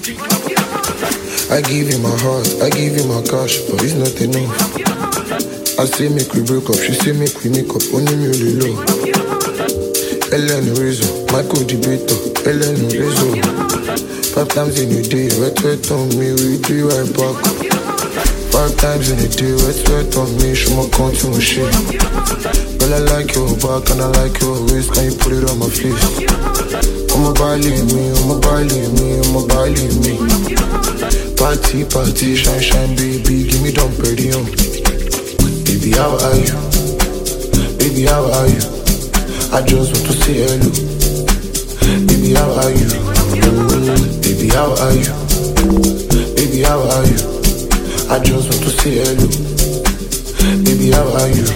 I give you my heart, I give you my cash, but it's not enough. I say make we break up, she say make we make up, only me only low. Ellen Rizzo, Michael Debater, Ellen Rizzo. 5 times in a day, wet on me, we do right back. 5 times in a day, wet on me, she ma come to my shit. Girl, I like your back and I like your waist, can you put it on my face? I'ma believe me, I'ma believe me, I'ma believe me. Party, party, shine, shine, baby, give me dumb pretty on. Baby, how are you? Baby, how are you? I just want to say hello. Baby, how are you? Baby, how are you? Baby, how are you? I just want to say hello. Baby, how are you?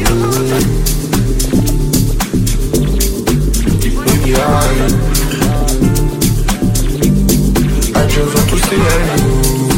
Baby, how are you? I just want to say hello.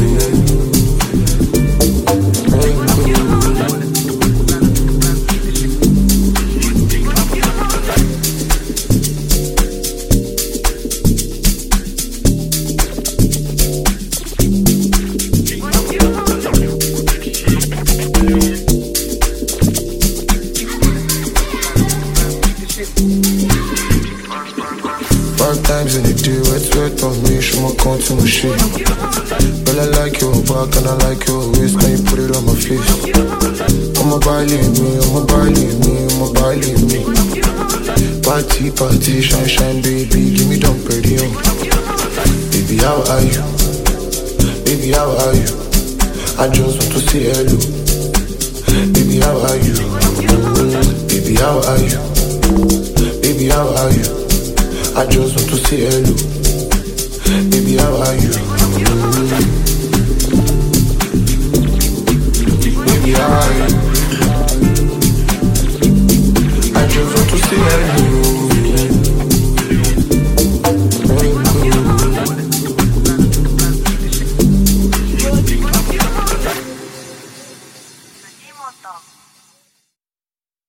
5 times in a day, wet on me, she ma come to my shit. Girl, I like your back and I like your waist, can you put it on my face? I'ma believe me, I'ma believe me, I'ma believe me. Party, party, shine, shine, baby, give me dumb pretty on. Baby, how are you? Baby, how are you? I just want to say hello. Baby, how are you? Baby, how are you? Baby, how are you? I just want to say hello. Baby, how are you?